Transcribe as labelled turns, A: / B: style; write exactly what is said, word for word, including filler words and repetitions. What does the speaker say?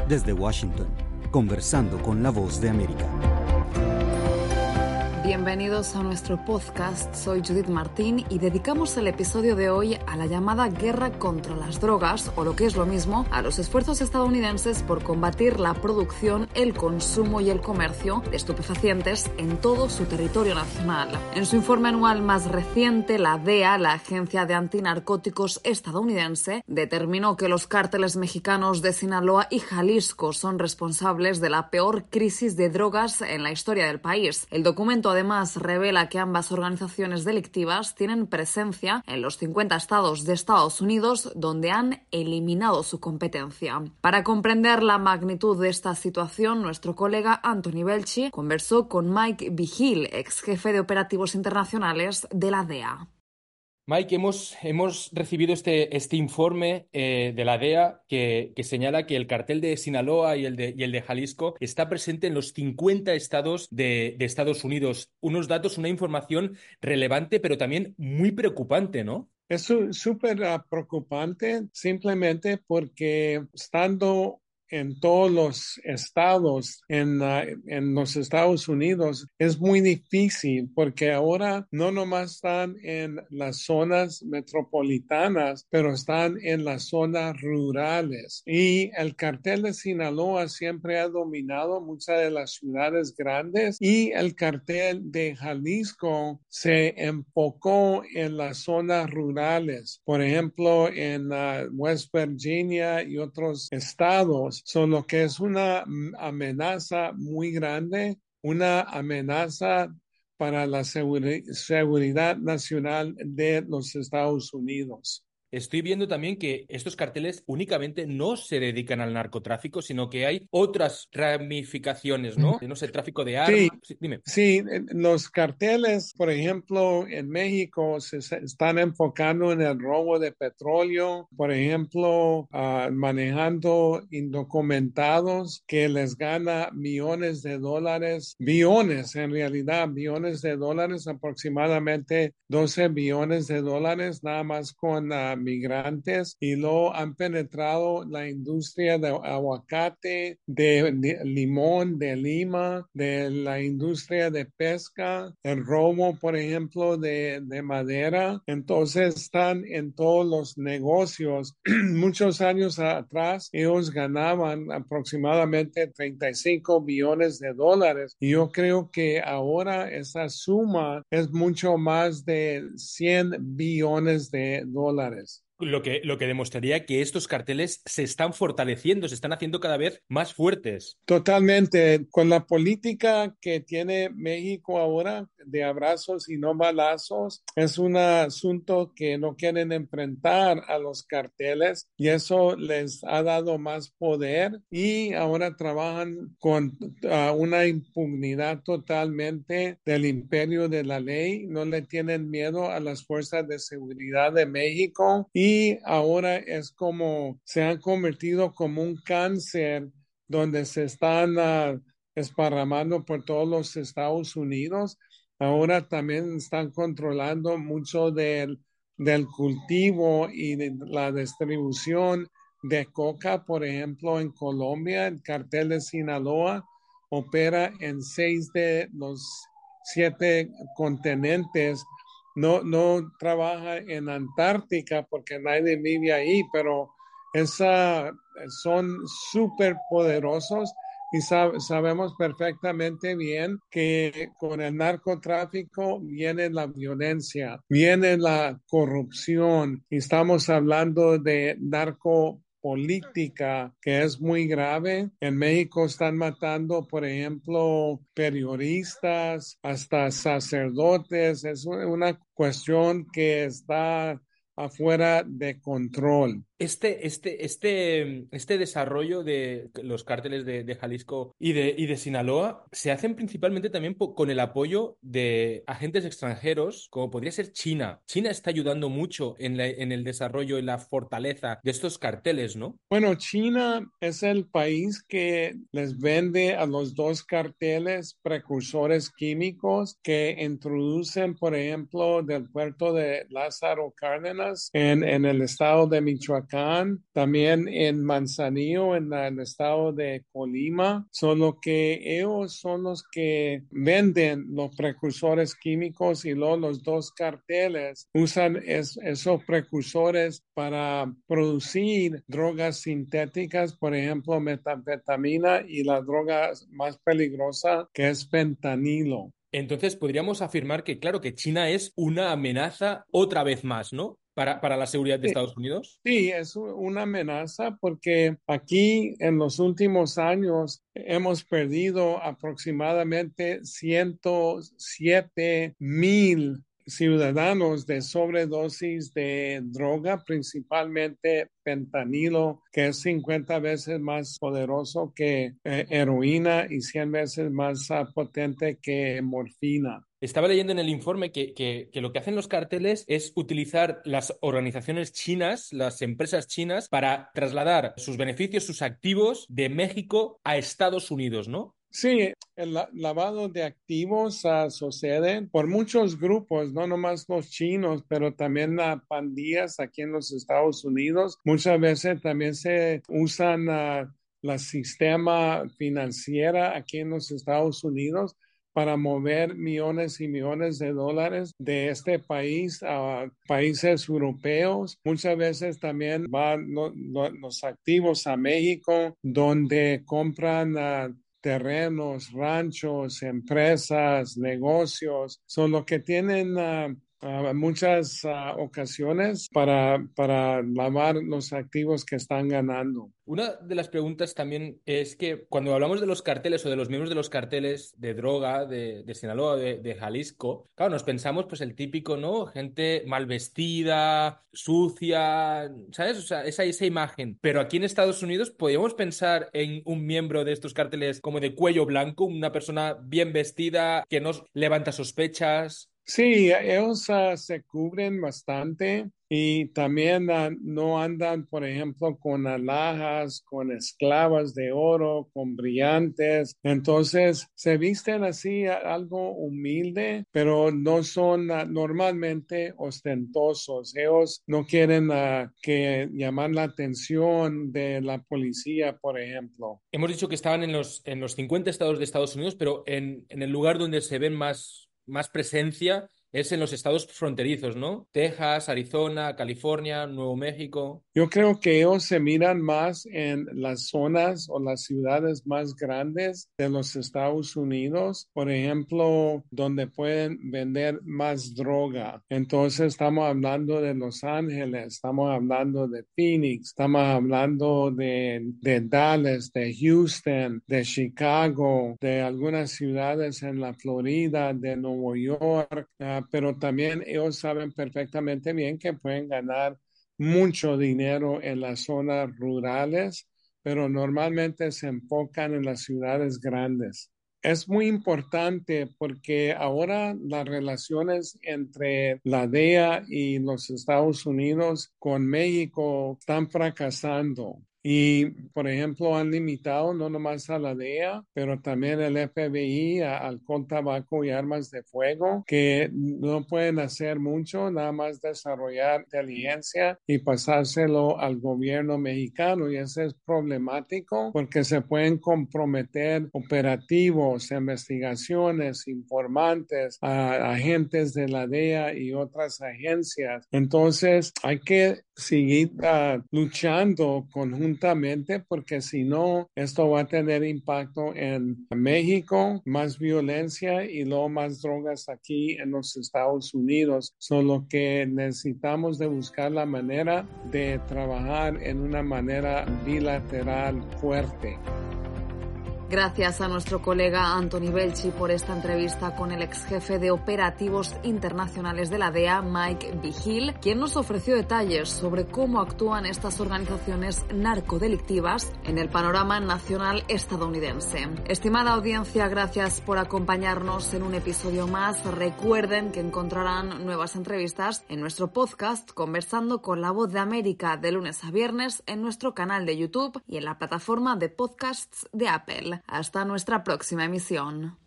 A: Desde Washington, conversando con la Voz de América.
B: Bienvenidos a nuestro podcast, soy Judith Martín y dedicamos el episodio de hoy a la llamada guerra contra las drogas, o lo que es lo mismo, a los esfuerzos estadounidenses por combatir la producción, el consumo y el comercio de estupefacientes en todo su territorio nacional. En su informe anual más reciente, la D E A, la Agencia de Antinarcóticos estadounidense, determinó que los cárteles mexicanos de Sinaloa y Jalisco son responsables de la peor crisis de drogas en la historia del país. El documento además revela que ambas organizaciones delictivas tienen presencia en los cincuenta estados de Estados Unidos, donde han eliminado su competencia. Para comprender la magnitud de esta situación, nuestro colega Anthony Belchi conversó con Mike Vigil, ex jefe de operativos internacionales de la D E A.
C: Mike, hemos, hemos recibido este, este informe eh, de la D E A que, que señala que el cartel de Sinaloa y el de, y el de Jalisco está presente en los cincuenta estados de, de Estados Unidos. Unos datos, una información relevante, pero también muy preocupante, ¿no?
D: Es súper uh, preocupante simplemente porque estando en todos los estados, en, uh, en los Estados Unidos, es muy difícil porque ahora no nomás están en las zonas metropolitanas, pero están en las zonas rurales. Y el cartel de Sinaloa siempre ha dominado muchas de las ciudades grandes y el cartel de Jalisco se enfocó en las zonas rurales. Por ejemplo, en uh, West Virginia y otros estados. Son lo que es una amenaza muy grande, una amenaza para la seguri- seguridad nacional de los Estados Unidos.
C: Estoy viendo también que estos carteles únicamente no se dedican al narcotráfico, sino que hay otras ramificaciones, ¿no? No sé, tráfico de armas.
D: Sí,
C: sí, dime.
D: Sí, los carteles, por ejemplo, en México se, se están enfocando en el robo de petróleo, por ejemplo, uh, manejando indocumentados que les gana millones de dólares, billones en realidad, billones de dólares, aproximadamente doce billones de dólares nada más con uh, migrantes, y luego han penetrado la industria de aguacate, de, de limón, de lima, de la industria de pesca, el robo, por ejemplo, de, de madera. Entonces están en todos los negocios. Muchos años atrás ellos ganaban aproximadamente treinta y cinco billones de dólares, y yo creo que ahora esa suma es mucho más de cien billones de dólares.
C: Lo que, lo que demostraría que estos carteles se están fortaleciendo, se están haciendo cada vez más fuertes.
D: Totalmente. Con la política que tiene México ahora de abrazos y no balazos, es un asunto que no quieren enfrentar a los carteles, y eso les ha dado más poder, y ahora trabajan con uh, una impunidad totalmente del imperio de la ley. No le tienen miedo a las fuerzas de seguridad de México, y Y ahora es como se han convertido como un cáncer donde se están uh, esparramando por todos los Estados Unidos. Ahora también están controlando mucho del, del cultivo y de la distribución de coca. Por ejemplo, en Colombia, el cartel de Sinaloa opera en seis de los siete continentes. No, no trabaja en Antártica porque nadie vive ahí, pero esa, son súper poderosos, y sab- sabemos perfectamente bien que con el narcotráfico viene la violencia, viene la corrupción, y estamos hablando de narco política que es muy grave. En México están matando, por ejemplo, periodistas, hasta sacerdotes. Es una cuestión que está afuera de control.
C: Este, este, este, este desarrollo de los cárteles de, de Jalisco y de, y de Sinaloa se hacen principalmente también po- con el apoyo de agentes extranjeros, como podría ser China. China está ayudando mucho en, la- en el desarrollo y la fortaleza de estos carteles, ¿no?
D: Bueno, China es el país que les vende a los dos carteles precursores químicos que introducen, por ejemplo, del puerto de Lázaro Cárdenas en, en el estado de Michoacán. Michoacán, también en Manzanillo, en el estado de Colima, solo que ellos son los que venden los precursores químicos y luego los dos carteles usan es, esos precursores para producir drogas sintéticas, por ejemplo, metanfetamina y la droga más peligrosa que es fentanilo.
C: Entonces podríamos afirmar que, claro, que China es una amenaza otra vez más, ¿no? Para, para la seguridad de
D: Sí.
C: Estados Unidos.
D: Sí, es una amenaza porque aquí en los últimos años hemos perdido aproximadamente ciento siete mil ciudadanos de sobredosis de droga, principalmente fentanilo, que es cincuenta veces más poderoso que eh, heroína y cien veces más uh, potente que morfina.
C: Estaba leyendo en el informe que, que, que lo que hacen los carteles es utilizar las organizaciones chinas, las empresas chinas, para trasladar sus beneficios, sus activos de México a Estados Unidos, ¿no?
D: Sí, el la lavado de activos uh, sucede por muchos grupos, no nomás los chinos, pero también las uh, pandillas aquí en los Estados Unidos. Muchas veces también se usan uh, la sistema financiera aquí en los Estados Unidos para mover millones y millones de dólares de este país a países europeos. Muchas veces también van lo, lo, los activos a México, donde compran uh, terrenos, ranchos, empresas, negocios, son los que tienen uh, uh, muchas uh, ocasiones para, para lavar los activos que están ganando.
C: Una de las preguntas también es que cuando hablamos de los carteles o de los miembros de los carteles de droga de, de Sinaloa, de, de Jalisco, claro, nos pensamos pues el típico, ¿no? Gente mal vestida, sucia, ¿sabes? O sea, esa, esa imagen. Pero aquí en Estados Unidos podríamos pensar en un miembro de estos carteles como de cuello blanco, una persona bien vestida que nos levanta sospechas.
D: Sí, ellos uh, se cubren bastante y también uh, no andan, por ejemplo, con alhajas, con esclavas de oro, con brillantes. Entonces, se visten así uh, algo humilde, pero no son uh, normalmente ostentosos. Ellos no quieren uh, que llamar la atención de la policía, por ejemplo.
C: Hemos dicho que estaban en los, en los cincuenta estados de Estados Unidos, pero en, en el lugar donde se ven más más presencia es en los estados fronterizos, ¿no? Texas, Arizona, California, Nuevo México.
D: Yo creo que ellos se miran más en las zonas o las ciudades más grandes de los Estados Unidos, por ejemplo, donde pueden vender más droga. Entonces estamos hablando de Los Ángeles, estamos hablando de Phoenix, estamos hablando de, de Dallas, de Houston, de Chicago, de algunas ciudades en la Florida, de Nueva York, uh, pero también ellos saben perfectamente bien que pueden ganar mucho dinero en las zonas rurales, pero normalmente se enfocan en las ciudades grandes. Es muy importante porque ahora las relaciones entre la D E A y los Estados Unidos con México están fracasando. Y, por ejemplo, han limitado no nomás a la D E A, pero también el F B I, a alcohol, tabaco y armas de fuego, que no pueden hacer mucho, nada más desarrollar inteligencia y pasárselo al gobierno mexicano. Y eso es problemático porque se pueden comprometer operativos, investigaciones, informantes, a agentes de la D E A y otras agencias. Entonces, hay que seguir uh, luchando conjuntamente porque si no, esto va a tener impacto en México, más violencia y luego más drogas aquí en los Estados Unidos. Solo que necesitamos de buscar la manera de trabajar en una manera bilateral fuerte.
B: Gracias a nuestro colega Anthony Belchi por esta entrevista con el ex jefe de operativos internacionales de la D E A, Mike Vigil, quien nos ofreció detalles sobre cómo actúan estas organizaciones narcodelictivas en el panorama nacional estadounidense. Estimada audiencia, gracias por acompañarnos en un episodio más. Recuerden que encontrarán nuevas entrevistas en nuestro podcast Conversando con la Voz de América de lunes a viernes en nuestro canal de YouTube y en la plataforma de podcasts de Apple. Hasta nuestra próxima emisión.